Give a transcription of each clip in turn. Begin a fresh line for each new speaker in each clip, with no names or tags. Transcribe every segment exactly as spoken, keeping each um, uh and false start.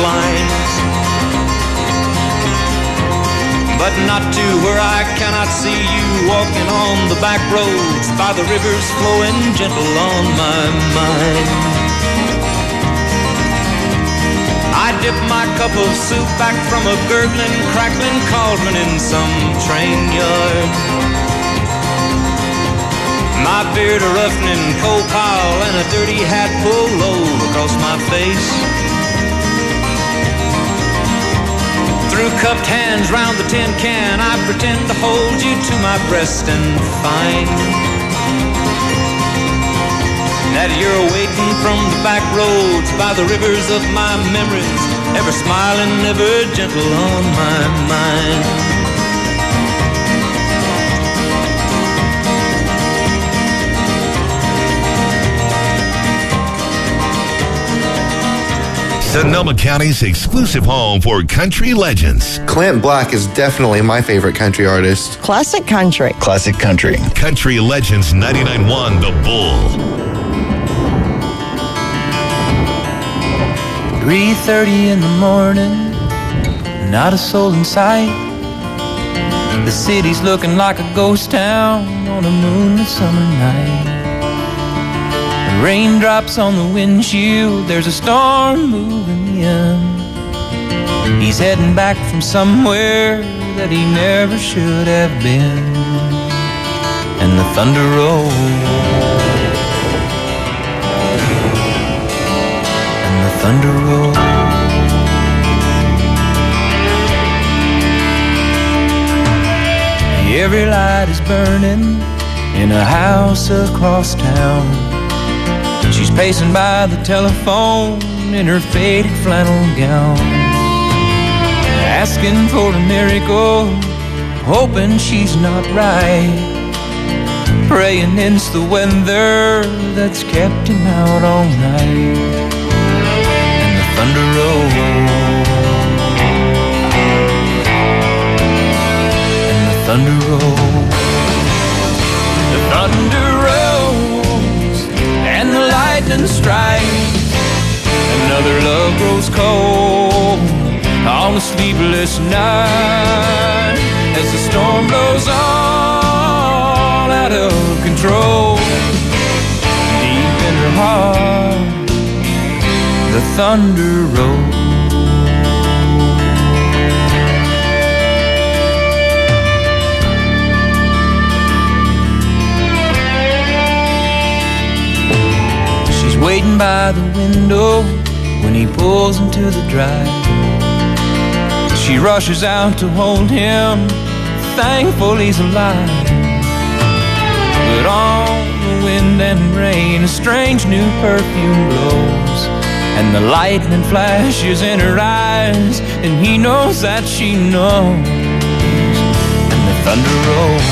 lines, but not to where I cannot see you walking on the back roads by the rivers flowing gentle on my mind. I dip my cup of soup back from a gurgling, crackling cauldron in some train yard. My beard a roughening coal pile and a dirty hat pulled low across my face. Through cupped hands round the tin can, I pretend to hold you to my breast and find that you're waiting from the back roads by the rivers of my memories, ever smiling, ever gentle on my mind.
Sonoma County's exclusive home for country legends.
Clint Black is definitely my favorite country artist.
Classic country.
Classic country.
Country Legends ninety-nine point one The Bull.
three thirty in the morning, not a soul in sight. The city's looking like a ghost town on a moonlit summer night. Raindrops on the windshield, there's a storm moving in. He's heading back from somewhere that he never should have been. And the thunder rolls, and the thunder rolls. Every light is burning in a house across town. She's pacing by the telephone in her faded flannel gown, asking for a miracle, hoping she's not right, praying it's the weather that's kept him out all night. And the thunder rolls, and the thunder rolls, the thunder rolls, and the lightning strikes. Another love grows cold on a sleepless night as the storm blows on out of control. Deep in her heart, the thunder rolls. She's waiting by the window when he pulls into the drive. She rushes out to hold him, thankful he's alive. But on the wind and rain, a strange new perfume blows, and the lightning flashes in her eyes, and he knows that she knows. And the thunder rolls,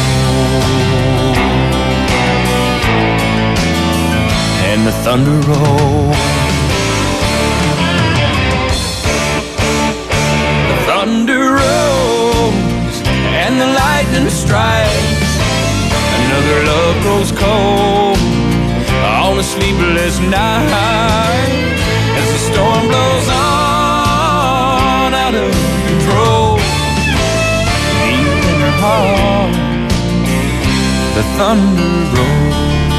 and the thunder rolls. Thunder rolls and the lightning strikes. Another love grows cold on a sleepless night as the storm blows on out of control. Deep in her heart, the thunder rolls.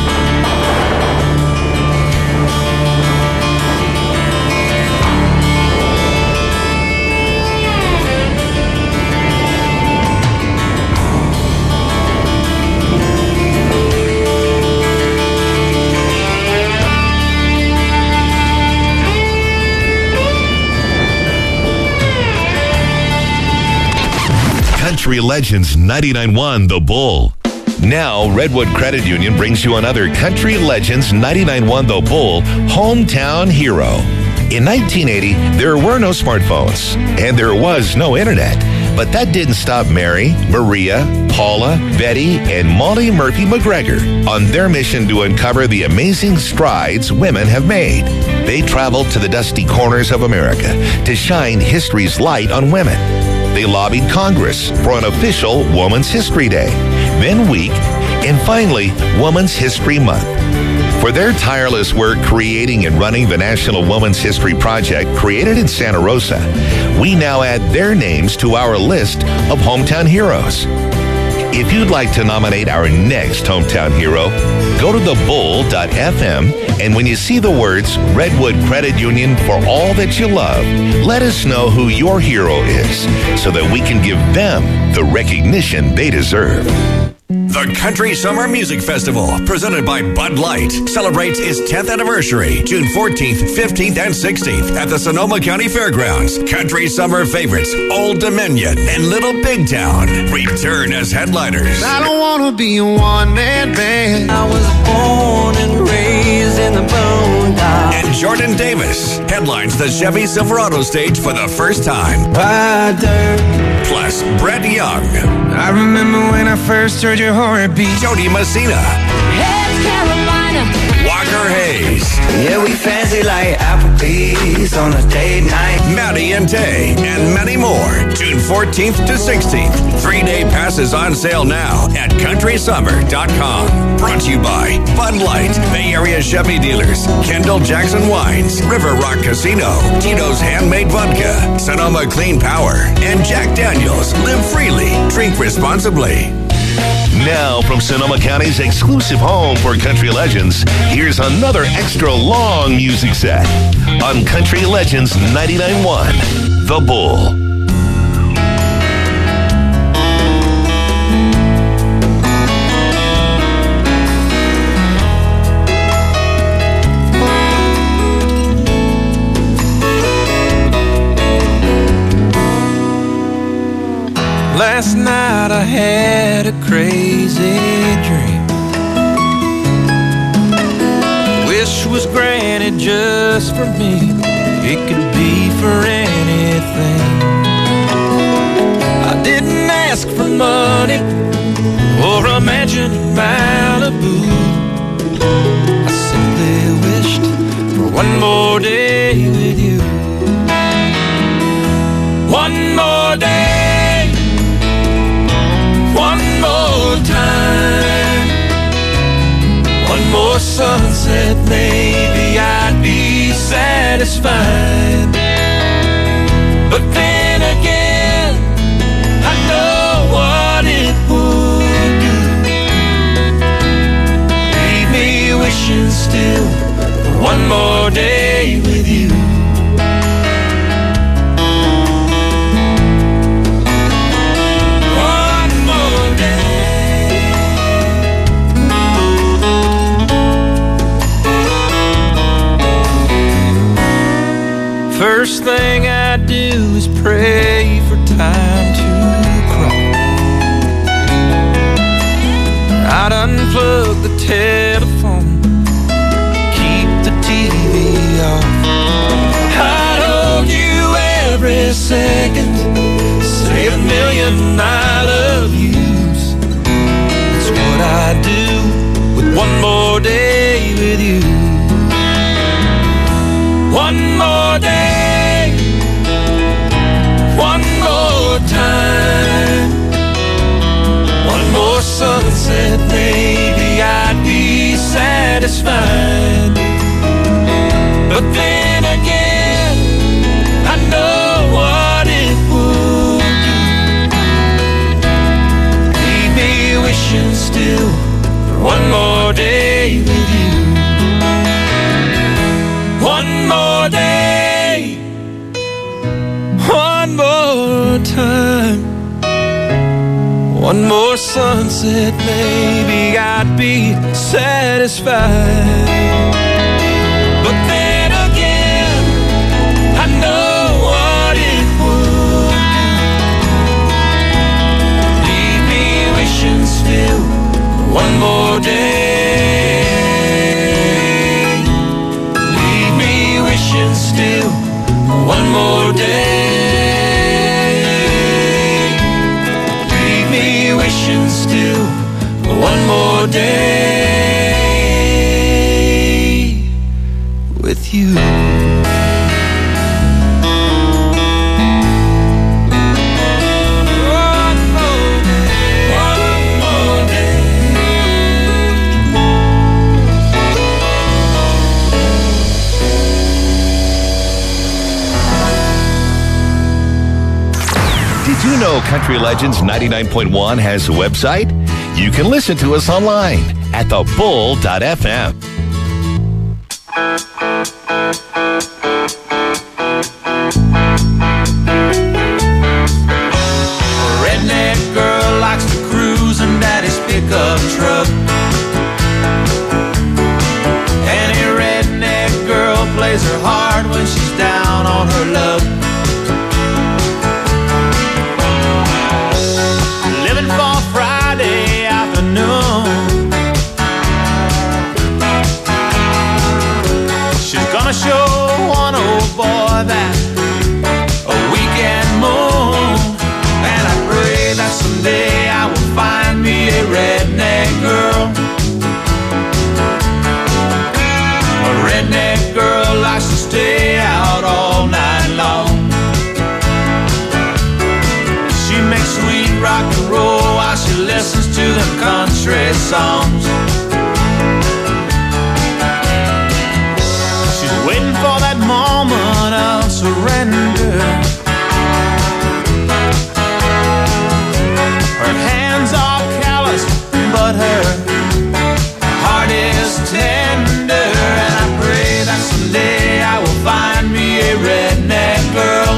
Country Legends ninety-nine point one The Bull. Now, Redwood Credit Union brings you another Country Legends ninety-nine point one The Bull hometown hero. In nineteen eighty, there were no smartphones, and there was no internet. But that didn't stop Mary, Maria, Paula, Betty, and Molly Murphy McGregor on their mission to uncover the amazing strides women have made. They traveled to the dusty corners of America to shine history's light on women. They lobbied Congress for an official Women's History Day, then Week, and finally Women's History Month. For their tireless work creating and running the National Women's History Project created in Santa Rosa, we now add their names to our list of hometown heroes. If you'd like to nominate our next hometown hero, go to the bull dot f m, and when you see the words Redwood Credit Union for all that you love, let us know who your hero is so that we can give them the recognition they deserve.
The Country Summer Music Festival, presented by Bud Light, celebrates its tenth anniversary, June fourteenth, fifteenth, and sixteenth at the Sonoma County Fairgrounds. Country Summer favorites Old Dominion and Little Big Town return as headliners.
I don't want to be a one-man band.
I was born and raised in the boondocks.
And Jordan Davis headlines the Chevy Silverado stage for the first time.
By dirt.
Plus, Brett Young.
I remember when I first heard your heartbeat.
Jody Messina.
Hey, Carolina.
Walker Hayes.
Yeah, we fancy like Applebee's on a date night.
Maddie and Tay, and many more. June fourteenth to sixteenth. Three-day passes on sale now at country summer dot com. Brought to you by Bud Light, Bay Area Chevy Dealers, Kendall Jackson Wines, River Rock Casino, Tito's Handmade Vodka, Sonoma Clean Power, and Jack Daniels. Live freely, drink responsibly.
Now, from Sonoma County's exclusive home for country legends, here's another extra long music set on Country Legends ninety-nine point one, The Bull.
Last night I had a crazy dream. Wish was granted just for me. It could be for anything. I didn't ask for money or a mansion in Malibu. I simply wished for one more day with you. One more day. One more time, one more sunset, maybe I'd be satisfied. But then again, I know what it would do. Leave me wishing still for one more day with you. First thing I do is pray for time to crawl. I'd unplug the telephone, keep the T V off. I'd hold you every second, say a million I love yous. That's what I do with one more day with you. One more day, one more time, one more sunset, maybe I'd be satisfied. But then again, I know what it would do. Leave me wishing still for one more day with you. One more day, one more time, one more sunset, maybe I'd be satisfied. But then again, I know what it would do. Leave me wishing still for one more day. Still one more day. Leave me wishing still one more day with you.
Did you know Country Legends ninety-nine point one has a website? You can listen to us online at the bull dot f m.
Redneck girl likes to cruise in daddy's pickup truck. Any redneck girl plays her hard when she's down on her luck. Living for Friday afternoon. She's gonna show one old boy that a weekend moon. And I pray that someday I will find me a redneck girl. A redneck girl likes to stay out all night long. She makes sweet rock and roll while she listens to them country songs. She's waiting for that moment of surrender. Her hands are calloused, but her heart is tender. And I pray that someday I will find me a redneck girl.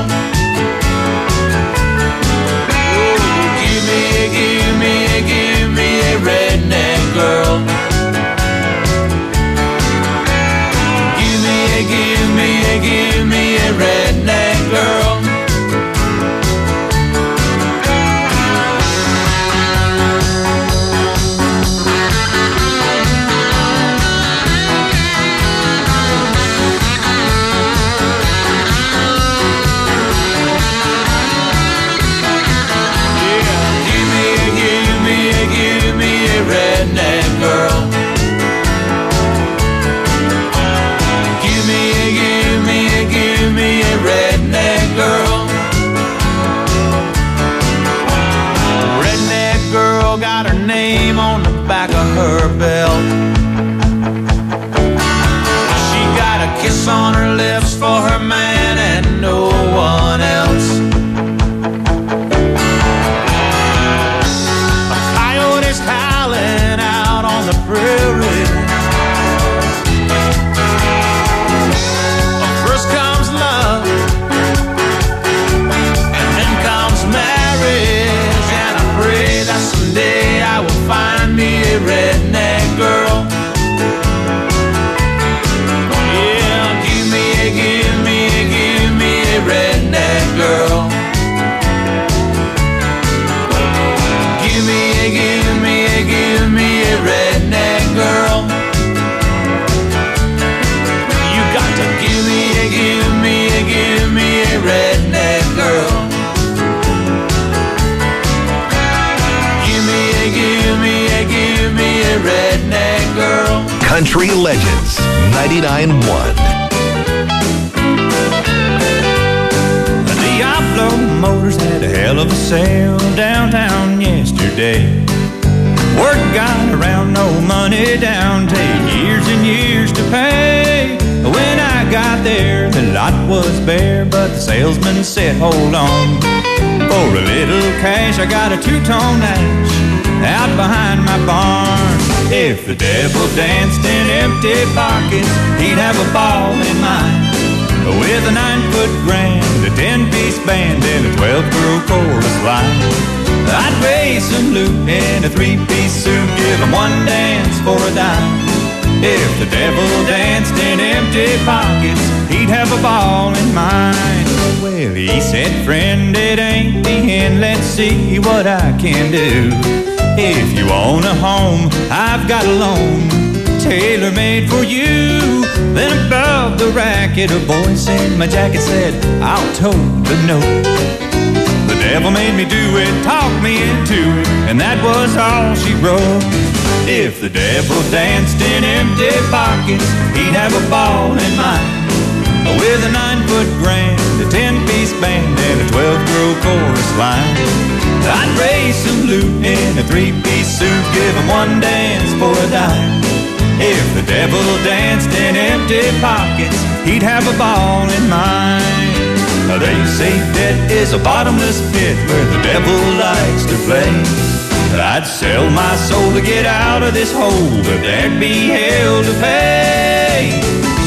Oh, give me, give me, give me a redneck girl. Give me, give me, give me a redneck girl. Redneck girl. Give me, give me, give me a redneck girl. Redneck girl got her name on the back of her belt. She got a kiss on her lips for her man and no one else. Howling out on the prairie. First comes love, and then comes marriage. And I pray that someday I will find me a redneck girl. Yeah, give me, give me, give me a redneck girl. Give me, give me, give me a redneck girl. You got to give me, give me, give me a redneck girl. Give me, give me, give me a redneck girl.
Country Legends ninety-nine point one.
Diablo Motors had a hell of a sale downtown yesterday. Word got around, no money down, take years and years to pay. When I got there, the lot was bare, but the salesman said, hold on. For a little cash, I got a two-tone Nash out behind my barn. If the devil danced in empty pockets, he'd have a ball in mine. With a nine-foot grand, a ten-piece band, and a twelve-girl chorus line. I'd raise some loot in a three-piece suit, give him one dance for a dime. If the devil danced in empty pockets, he'd have a ball in mine. Well, he said, friend, it ain't the end, let's see what I can do. If you own a home, I've got a loan, tailor-made for you. Then above the racket, a voice in my jacket said, I'll tote the note. The devil made me do it, talked me into it, and that was all she wrote. If the devil danced in empty pockets, he'd have a ball in mine. With a nine-foot grand, a ten-piece band, and a twelve-girl chorus line. I'd raise some loot in a three-piece suit, give him one dance for a dime. If the devil danced in empty pockets, he'd have a ball in mine.
They say debt is a bottomless pit where the devil likes to play. I'd sell my soul to get out of this hole, but there'd be hell to pay.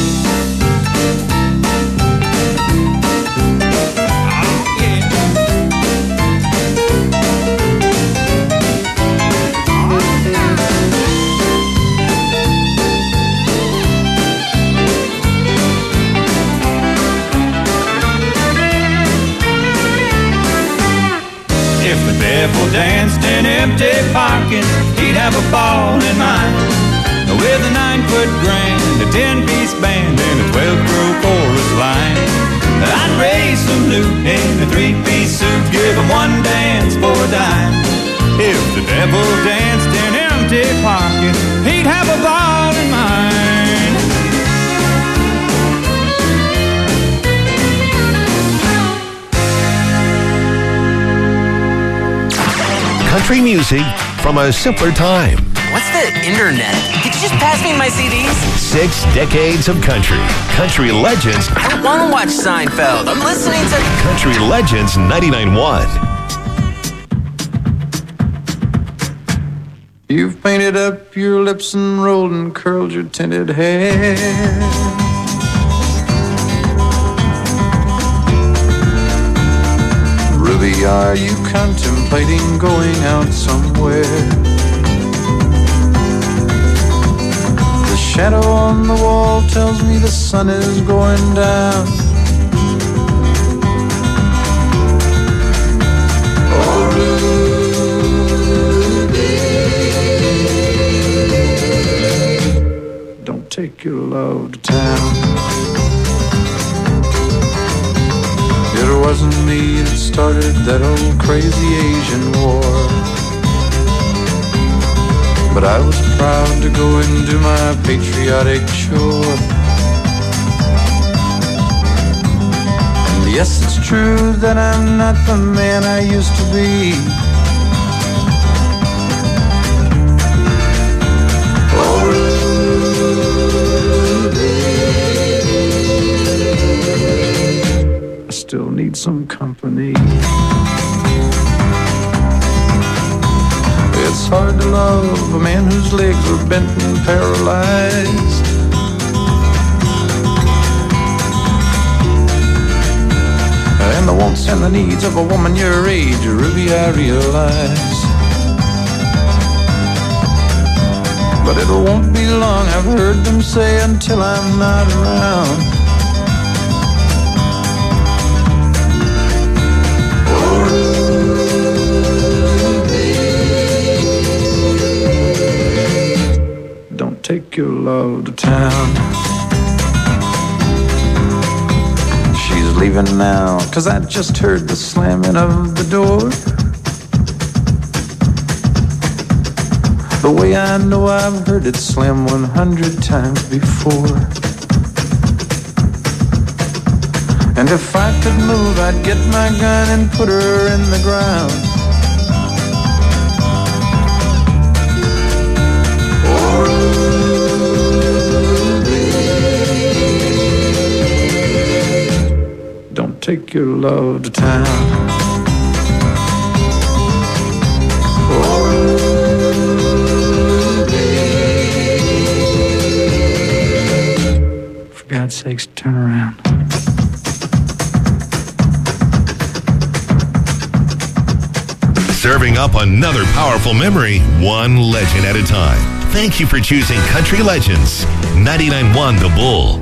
Devil danced in empty pockets, he'd have a ball in mind. With a nine-foot grand, a ten-piece band, and a twelve-row chorus line. I'd raise some loot in a three-piece suit, give him one dance for a dime. If the devil danced in empty pockets, he'd have a ball in mind.
Country music from a simpler time.
What's the internet? Could you just pass me my C Ds?
Six decades of country. Country Legends.
I don't want to watch Seinfeld. I'm listening to
Country Legends ninety-nine point one.
You've painted up your lips and rolled and curled your tinted hair. Ruby, are you contemplating going out somewhere? The shadow on the wall tells me the sun is going down. Oh, Ruby, don't take your love to town. It wasn't me that started that old crazy Asian war, but I was proud to go and do my patriotic chore. And yes, it's true that I'm not the man I used to be. Oh, still need some company. It's hard to love a man whose legs are bent and paralyzed. And the wants and the needs of a woman your age, Ruby, I realize. But it won't be long, I've heard them say, until I'm not around. Take your love to town. She's leaving now, 'cause I just heard the slamming of the door. The way I know I've heard it slam one hundred times before. And if I could move, I'd get my gun and put her in the ground. Take your love to town. Oh, Ruby. For God's sakes, turn around.
Serving up another powerful memory, one legend at a time. Thank you for choosing Country Legends ninety-nine point one The Bull.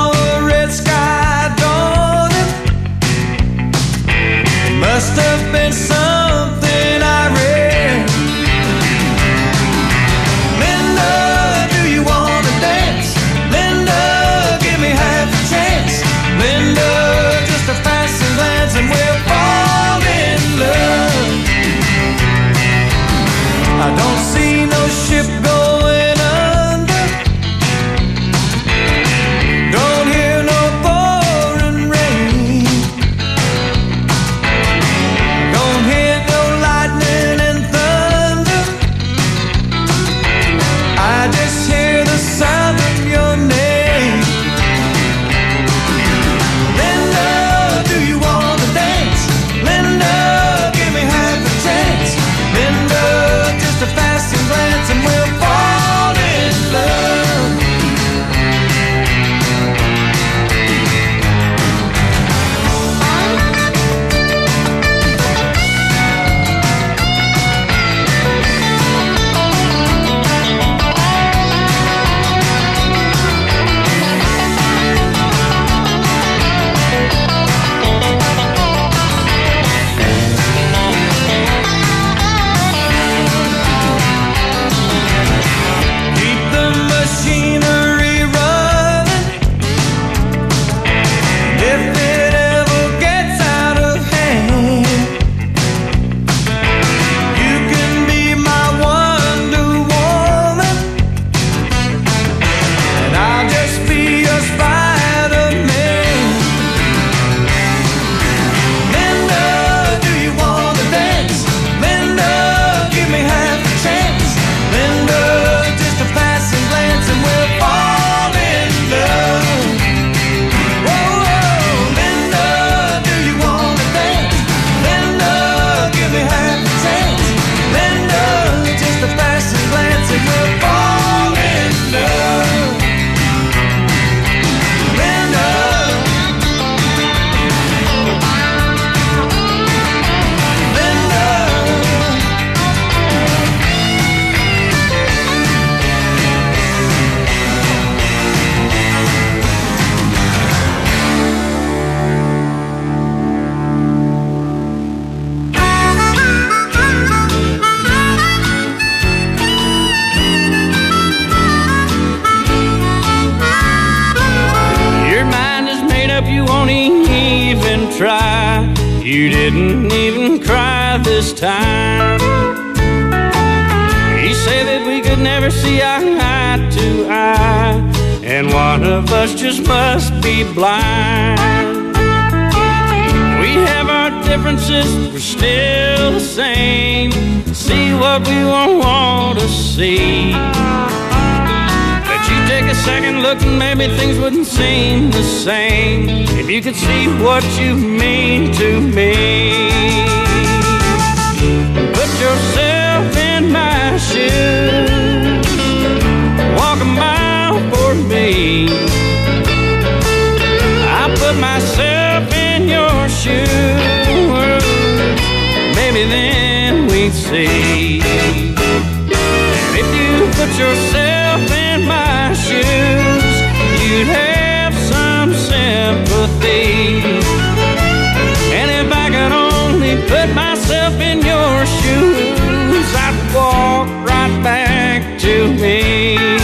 Must have been
You didn't even cry this time. He said that we could never see eye to eye, and one of us just must be blind. We have our differences, we're still the same. See what we won't want to see. But you take a second look and maybe things wouldn't seem the same if you could see what you mean to me. Put yourself in my shoes, walk a mile for me. I put myself in your shoes, maybe then we'd see. And if you put yourself in my shoes, you'd have some sympathy. And if I could only put myself in your shoes, I'd walk right back to me.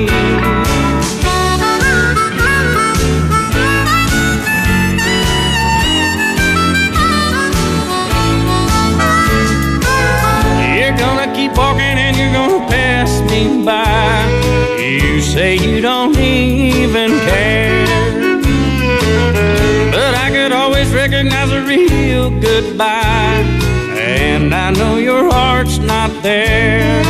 You're gonna keep walking and you're gonna pass me by. You say you don't even care, but I could always recognize a real goodbye, and I know your heart's not there.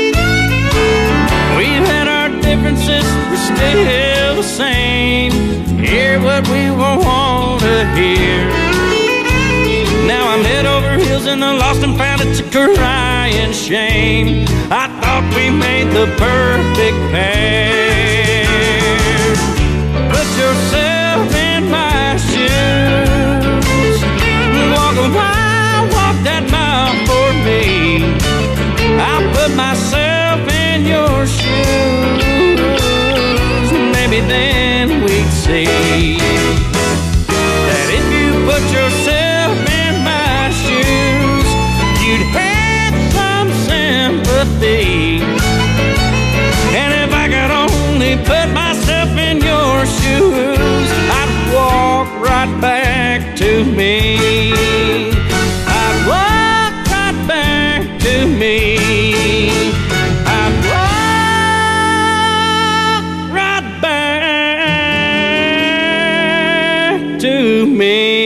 We've had our differences, we're still the same. Hear what we want to hear. Now I'm head over heels in the lost and found, it's a crying shame. I thought we made the perfect pair. Put yourself in my shoes, walk a mile, walk that mile for me. I'll put myself in your shoes, maybe then we'd see that if you put yourself in my shoes, you'd have some sympathy. And if I could only put myself in your shoes, I'd walk right back to me. I'd walk right back to me. I'd walk right back to me.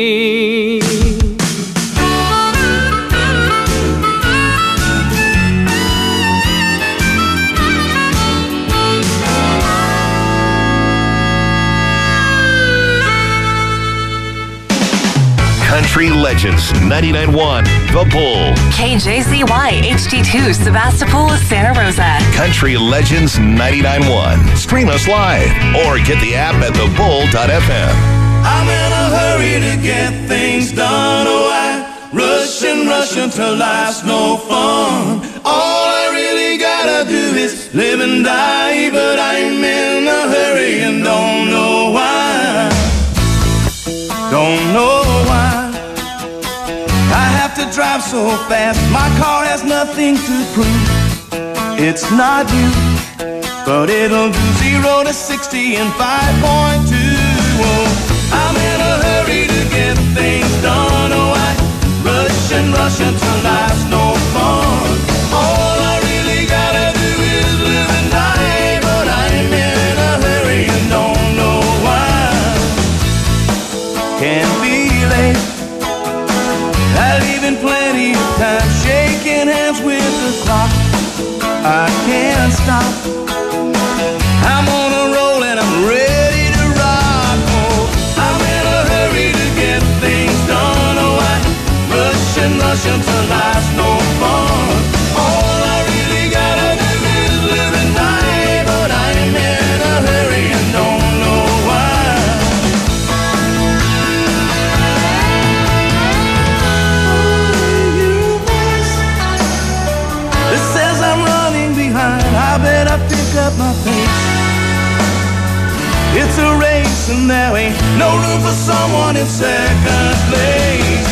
Country Legends ninety-nine point one The Bull.
K J Z Y H D two Sebastopol, Santa Rosa.
Country Legends ninety-nine point one. Stream us live or get the app at the bull dot f m.
I'm in a hurry to get things done. Oh, I rush and rush until life's no fun. All I really gotta do is live and die, but I'm in a hurry and don't know why. Don't know why I have to drive so fast. My car has nothing to prove. It's not you, but it'll do zero to sixty in five point two. Oh, I'm in a hurry to get things done. Oh, I rush and rush until life's no fun. All I really gotta do is live and die, but I'm in a hurry and don't know why. Can't be late, I leave in plenty of time, shaking hands with the clock. I can't stop, I'm on a roll and I'm ready to rock. Oh, I'm in a hurry to get things done. Oh, I rush and rush until life's no fun. All I really gotta do is live and die, but I'm in a hurry and don't know why. It says I'm running behind, I better pick up my pace. It's a race and there ain't no room for someone in second place.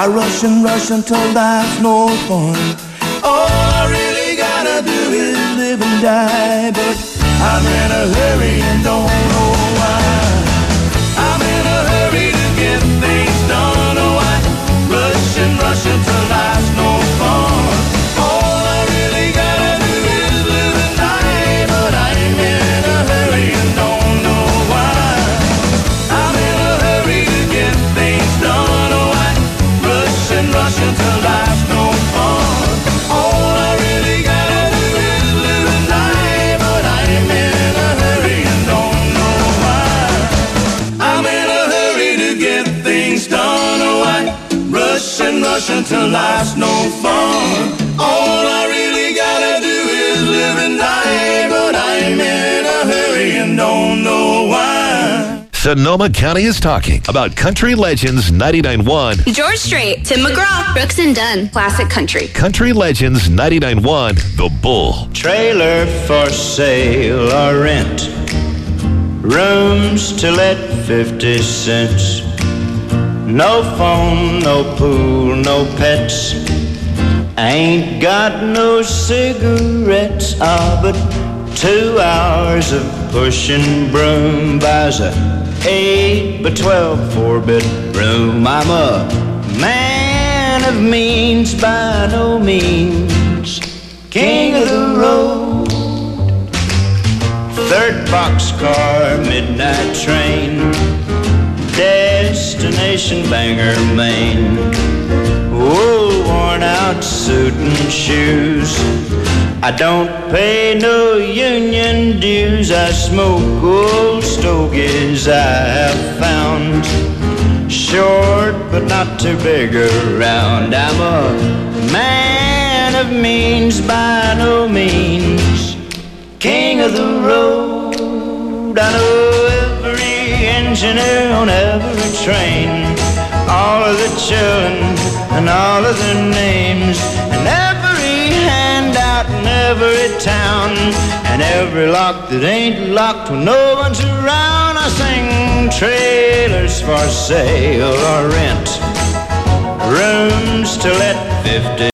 I rush and rush until life's no fun. All I really gotta do is live and die, but I'm in a hurry and don't know why. I'm in a hurry to get things done. Oh, I rush and rush until life's no fun. All I really gotta do is live and die, but I'm in a hurry and don't know why. I'm in a hurry to get things done. Oh, I rush and rush until life's no fun. All I really gotta do is live and die, but I'm in a hurry and don't know why. I'm in a hurry to get things done. Oh, I rush and rush until life's no fun. All I really gotta do is live and die, but I'm in a hurry and don't know why.
Sonoma County is talking about Country Legends ninety-nine point one.
George Strait, Tim McGraw, Brooks and Dunn, Classic Country.
Country Legends ninety-nine point one, The Bull.
Trailer for sale or rent. Rooms to let fifty cents. No phone, no pool, no pets. Ain't got no cigarettes. Ah, but two hours of pushing broom buys a eight by twelve four-bit room. I'm a man of means by no means, king of the road. Third boxcar, midnight train, destination Bangor, Maine. Wool worn out suit and shoes. I don't pay no union dues. I smoke old stogies I have found. Short but not too big around. I'm a man of means by no means, king of the road. I know every engineer on every train, all of the children and all of their names, and every handout in every town, and every lock that ain't locked when no one's around. I sing trailers for sale or rent, rooms to let fifty